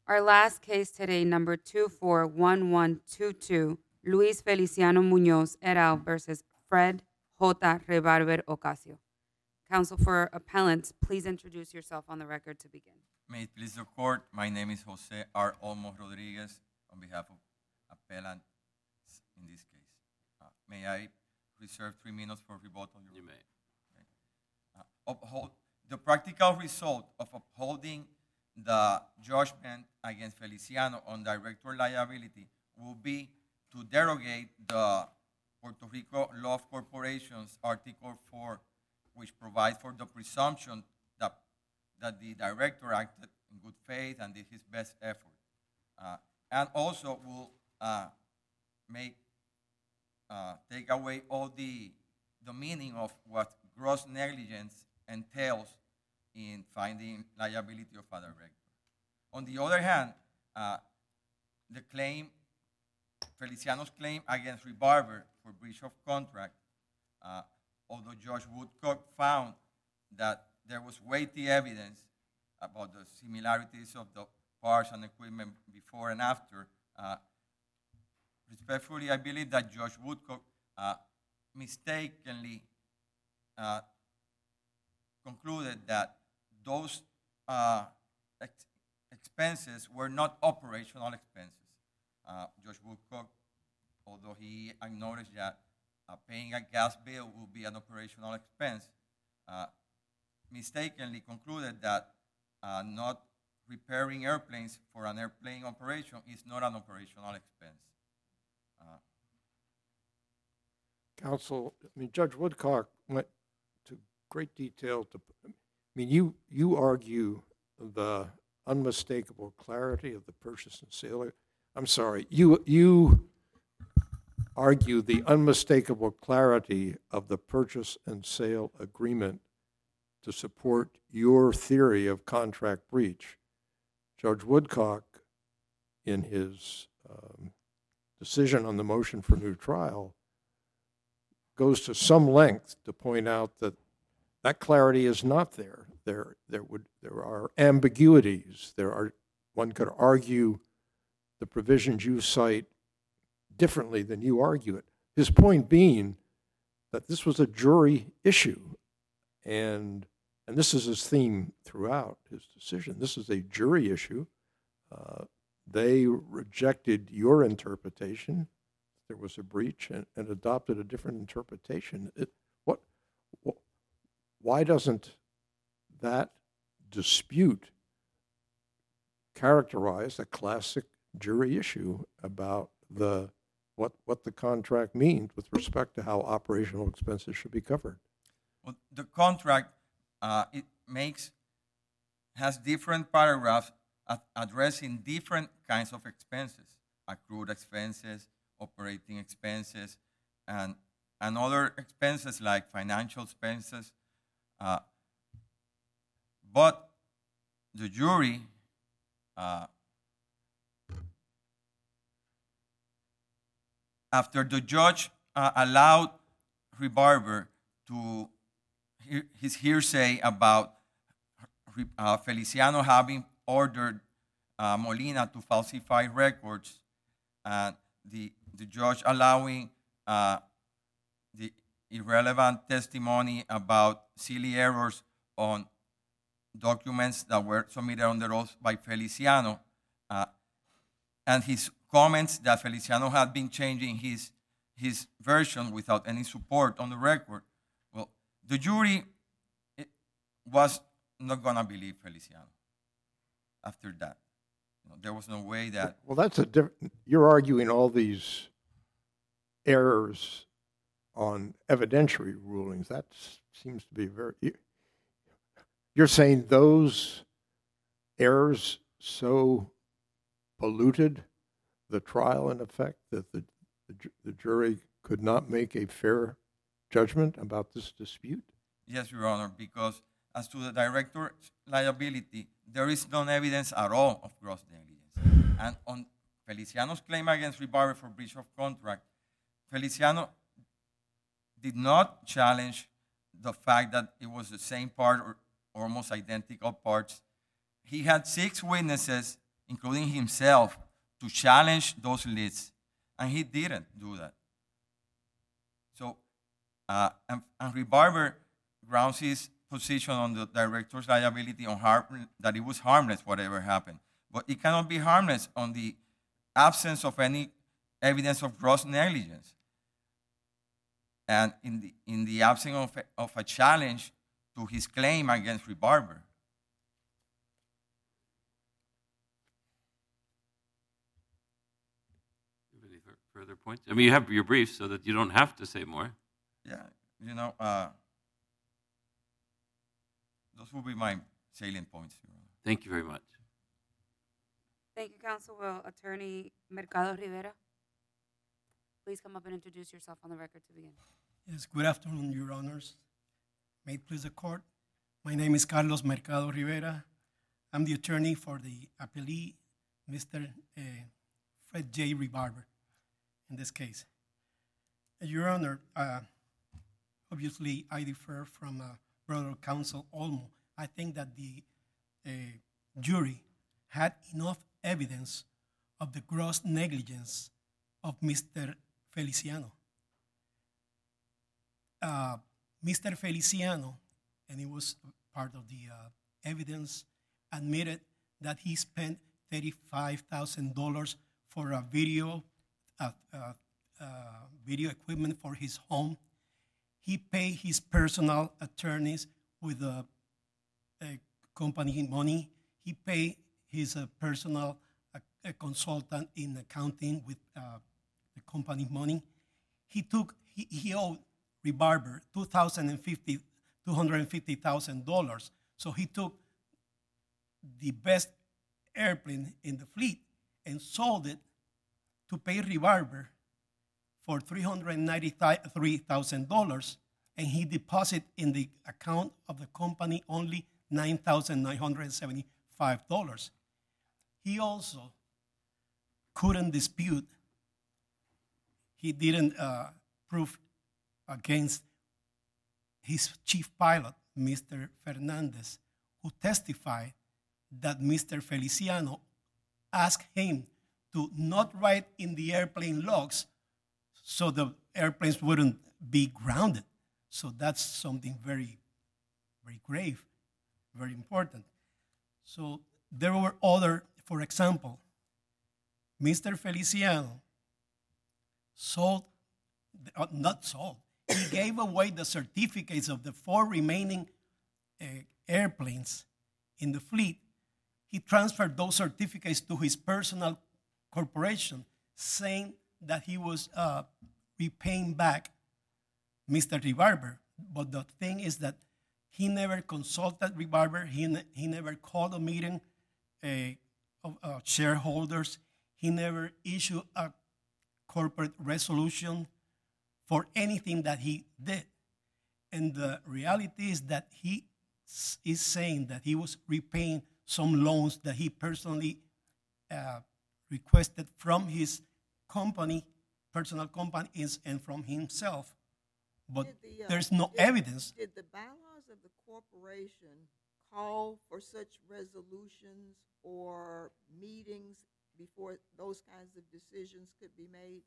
Our last case today, number 241122, Luis Feliciano Munoz et al. Versus Fred J. Rebarber Ocasio. Counsel for appellants, please introduce yourself on the record to begin. May it please the court, my name is Jose R. Olmos Rodriguez on behalf of appellants in this case. May I reserve 3 minutes for rebuttal? You may. The practical result of upholding the judgment against Feliciano on director liability will be to derogate the Puerto Rico Law of Corporations, Article 4, which provides for the presumption that the director acted in good faith and did his best effort. And also will take away all the meaning of what gross negligence entails in finding liability of a director. On the other hand, Feliciano's claim against Rebarber for breach of contract, although Judge Woodcock found that there was weighty evidence about the similarities of the parts and equipment before and after, respectfully, I believe that Judge Woodcock mistakenly concluded that those expenses were not operational expenses. Judge Woodcock, although he acknowledged that paying a gas bill will be an operational expense, mistakenly concluded that not repairing airplanes for an airplane operation is not an operational expense. Counsel, Judge Woodcock went to great detail you argue the unmistakable clarity of the purchase and sale. I'm sorry, you argue the unmistakable clarity of the purchase and sale agreement to support your theory of contract breach. Judge Woodcock, in his decision on the motion for new trial, goes to some length to point out that clarity is not there. There are ambiguities. One could argue the provisions you cite differently than you argue it. His point being that this was a jury issue, and this is his theme throughout his decision. This is a jury issue. They rejected your interpretation. There was a breach and adopted a different interpretation. Why doesn't that dispute characterize a classic jury issue about what the contract means with respect to how operational expenses should be covered? Well, the contract has different paragraphs addressing different kinds of expenses: accrued expenses, operating expenses, and other expenses like financial expenses. But the jury after the judge allowed Rebarber to his hearsay about Feliciano having ordered Molina to falsify records, and the judge allowing the irrelevant testimony about silly errors on documents that were submitted under oath by Feliciano, and his comments that Feliciano had been changing his version without any support on the record. Well, the jury was not going to believe Feliciano after that. There was no way that... Well, that's a different... You're arguing all these errors on evidentiary rulings. That seems to be very... You're saying those errors so polluted the trial, in effect, that the jury could not make a fair judgment about this dispute? Yes, Your Honor, because as to the director's liability, there is no evidence at all of gross negligence. And on Feliciano's claim against Rebarber for breach of contract, Feliciano did not challenge the fact that it was the same part or almost identical parts. He had 6 witnesses including himself, to challenge those lists, and he didn't do that. So, and Rebarber grounds his position on the director's liability on that it was harmless, whatever happened. But it cannot be harmless on the absence of any evidence of gross negligence. And in the absence of a challenge to his claim against Rebarber. Any further points? I mean, you have your brief so that you don't have to say more. Yeah, those will be my salient points, Your Honor. Thank you very much. Thank you, Counsel. Will Attorney Mercado Rivera please come up and introduce yourself on the record to begin? Yes, good afternoon, Your Honors. May it please the court. My name is Carlos Mercado Rivera. I'm the attorney for the appellee, Mr. Fred J. Rebarber, in this case. Your Honor, obviously I differ from Brother Counsel Olmo. I think that the jury had enough evidence of the gross negligence of Mr. Feliciano. Mr. Feliciano, and it was part of the evidence, admitted that he spent $35,000 for a video equipment for his home. He paid his personal attorneys with a company money. He paid his personal consultant in accounting with the company money. He owed Rebarber $250,000. So he took the best airplane in the fleet and sold it to pay Rebarber for $393,000, and he deposited in the account of the company only $9,975. He also couldn't dispute, he didn't prove against his chief pilot, Mr. Fernandez, who testified that Mr. Feliciano asked him to not write in the airplane logs so the airplanes wouldn't be grounded. So that's something very, very grave, very important. So there were other, for example, Mr. Feliciano he gave away the certificates of the 4 remaining airplanes in the fleet. He transferred those certificates to his personal corporation, saying that he was repaying back Mr. Rebarber. But the thing is that he never consulted Rebarber. He never called a meeting of shareholders. He never issued a corporate resolution for anything that he did. And the reality is that he is saying that he was repaying some loans that he personally requested from his company, personal companies, and from himself. But there's no evidence. Did the bylaws of the corporation call for such resolutions or meetings before those kinds of decisions could be made?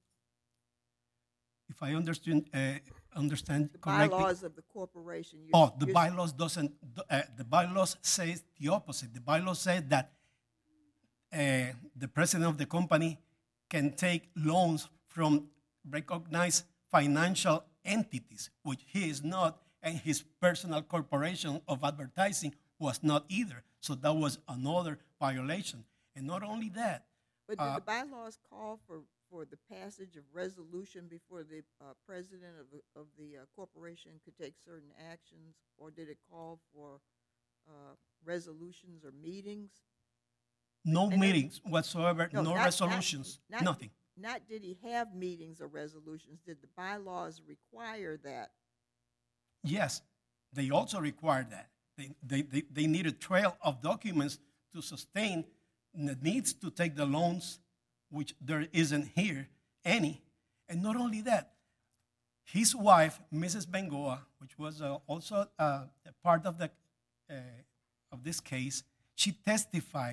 If I understand The correctly, bylaws of the corporation. the bylaws doesn't. The bylaws says the opposite. The bylaws say that the president of the company can take loans from recognized financial entities, which he is not, and his personal corporation of advertising was not either. So that was another violation. And not only that. But did the bylaws call for the passage of resolution before the president of the corporation could take certain actions, or did it call for resolutions or meetings? No meetings whatsoever, no resolutions, nothing. Not did he have meetings or resolutions, did the bylaws require that? Yes, they also required that. They need a trail of documents to sustain the needs to take the loans, which there isn't here any. And not only that, his wife, Mrs. Bengoa, which was also a part of this case, she testified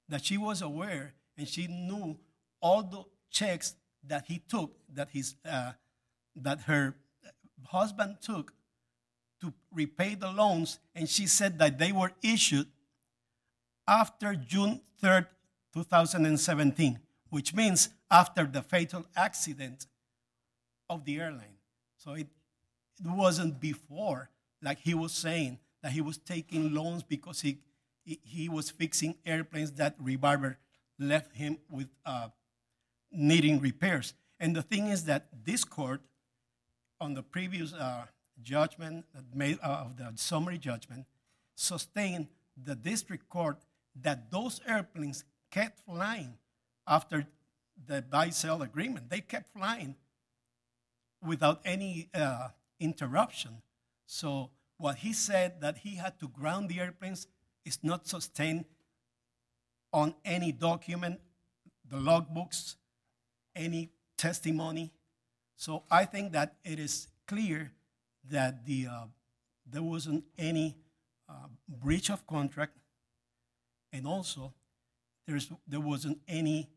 that she was aware and she knew all the checks that he took, that her husband took to repay the loans, and she said that they were issued after June 3rd, 2017, which means after the fatal accident of the airline. So it wasn't before, like he was saying, that he was taking loans because he was fixing airplanes that Rebarber left him with needing repairs. And the thing is that this court, on the previous judgment made of the summary judgment, sustained the district court that those airplanes kept flying after the buy-sell agreement. They kept flying without any interruption. So what he said that he had to ground the airplanes is not sustained on any document, the logbooks, any testimony. So I think that it is clear that there wasn't any breach of contract, and also there wasn't any,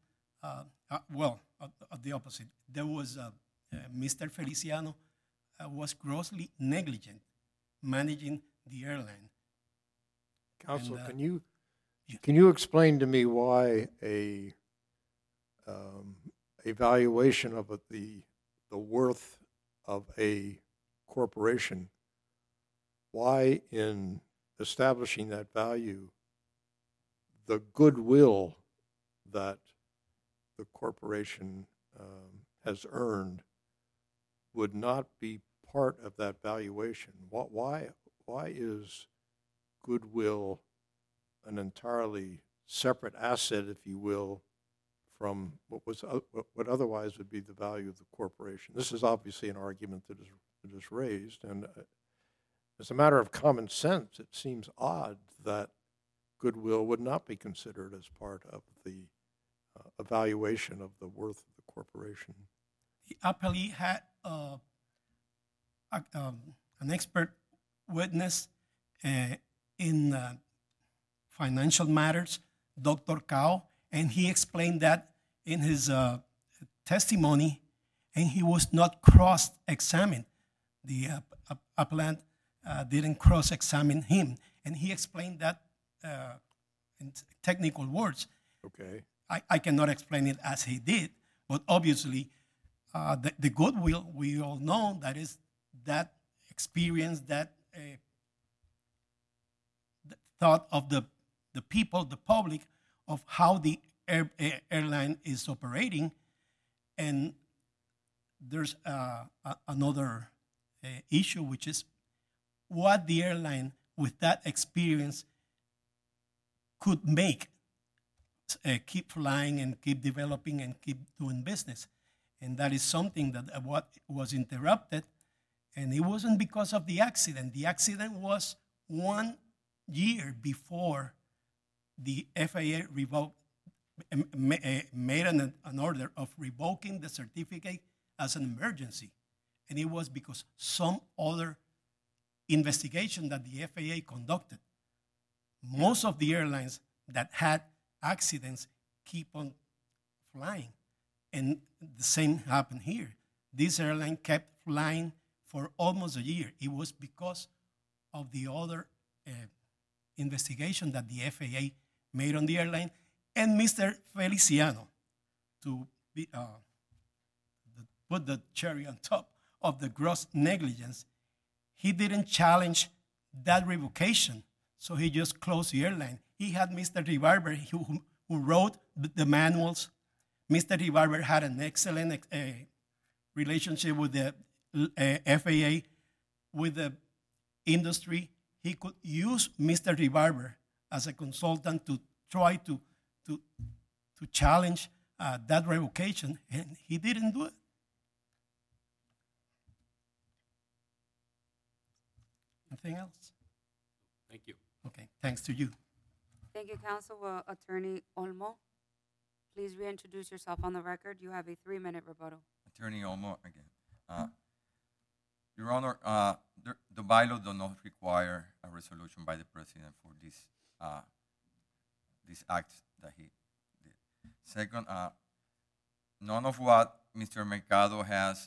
the opposite. There was Mr. Feliciano was grossly negligent managing the airline. Counsel, And, can you explain to me why a evaluation of the worth of a corporation, why in establishing that value, the goodwill that the corporation has earned would not be part of that valuation? Why is goodwill an entirely separate asset, if you will, from what otherwise would be the value of the corporation? This is obviously an argument that is raised, and as a matter of common sense, it seems odd that goodwill would not be considered as part of the evaluation of the worth of the corporation. The appellee had an expert witness in financial matters, Dr. Cao, and he explained that in his testimony, and he was not cross-examined. The appellant didn't cross-examine him, and he explained that in technical words. Okay. I cannot explain it as he did, but obviously the goodwill, we all know that is that experience, that thought of the people, the public, of how the airline is operating. And there's another issue, which is what the airline with that experience could make, keep flying and keep developing and keep doing business. And that is something that what was interrupted, and it wasn't because of the accident. The accident was 1 year before the FAA made an order of revoking the certificate as an emergency. And it was because some other investigation that the FAA conducted. Most of the airlines that had accidents keep on flying. And the same happened here. This airline kept flying for almost a year. It was because of the other investigation that the FAA made on the airline. And Mr. Feliciano, to be, put the cherry on top of the gross negligence, he didn't challenge that revocation, so he just closed the airline. He had Mr. Rebarber, who wrote the manuals. Mr. Rebarber had an excellent relationship with the FAA, with the industry. He could use Mr. Rebarber as a consultant to try to challenge that revocation, and he didn't do it. Anything else? Thank you. Okay, thanks to you. Thank you, Counsel. Will Attorney Olmo please reintroduce yourself on the record? You have a 3-minute rebuttal. Attorney Olmo again. Your Honor, the bylaw does not require a resolution by the President for these acts that he did. Second, none of what Mr. Mercado has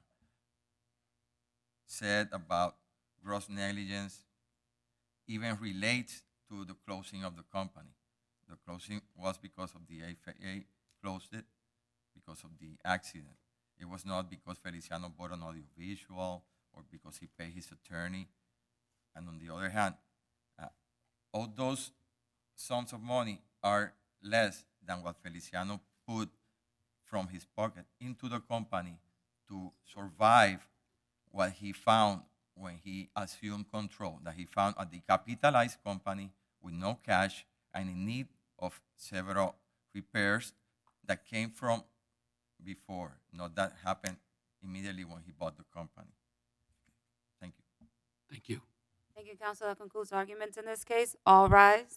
said about gross negligence even relates to the closing of the company. The closing was because of the FAA closed it because of the accident. It was not because Feliciano bought an audiovisual or because he paid his attorney. And on the other hand, all those sums of money are less than what Feliciano put from his pocket into the company to survive what he found when he assumed control, that he found a decapitalized company with no cash and in need of several repairs that came from before, not that happened immediately when he bought the company. Thank you. Thank you. Thank you, counsel. That concludes arguments in this case. All rise.